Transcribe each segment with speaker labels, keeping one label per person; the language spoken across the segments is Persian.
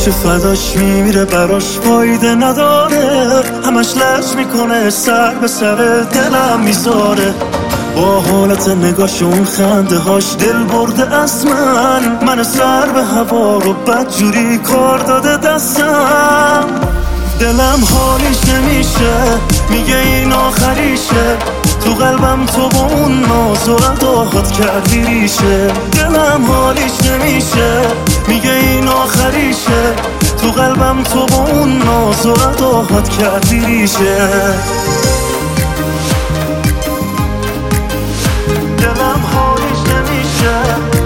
Speaker 1: که فداش میمیره براش فایده نداره، همش لج میکنه سر به سر دلم میذاره. با حالت نگاش اون خنده هاش دل برده از من سر به هوا رو بدجوری کار داده دستم. دلم حالیش نمیشه، میگه این آخریشه، تو قلبم تو با اون ناز و اداهات کردی ریشه. دلم حالیش نمیشه، میگه این آخریشه، تو قلبم تو با اون ناز و اداهات کردی ریشه. دلم حالیش نمیشه،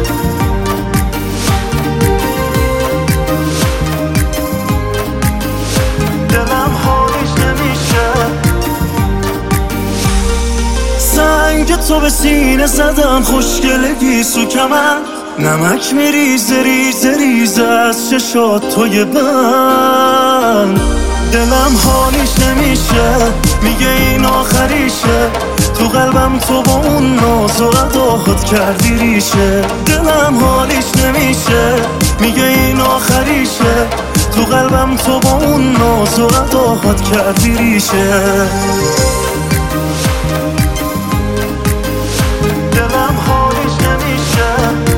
Speaker 1: دلم حالیش نمیشه. سنگ تو به سینه زدم، خوشگله گیسو کمن، نمک میریزه ریزه ریزه از چشات توی بند. دلم حالیش نمیشه، میگه این آخریشه، تو قلبم تو با اون ناز و اداهات کردی ریشه. دلم حالیش نمیشه، میگه این آخریشه، تو قلبم تو با اون ناز و اداهات کردی ریشه. دلم حالیش نمیشه،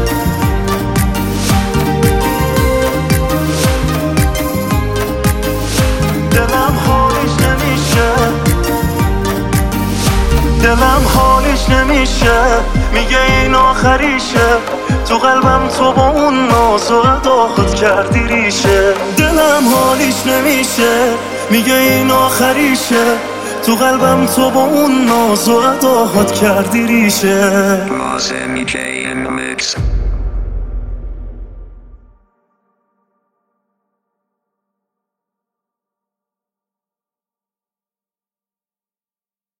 Speaker 1: دلم حالیش نمیشه، دلم حالیش نمیشه، میگه این آخریشه، تو قلبم تو با اون ناز و اداهات کردی ریشه. دلم حالیش نمیشه، میگه این آخریشه، تو قلبم تو با اون ناز و اداهات کردی ریشه.
Speaker 2: Boss MK in the mix.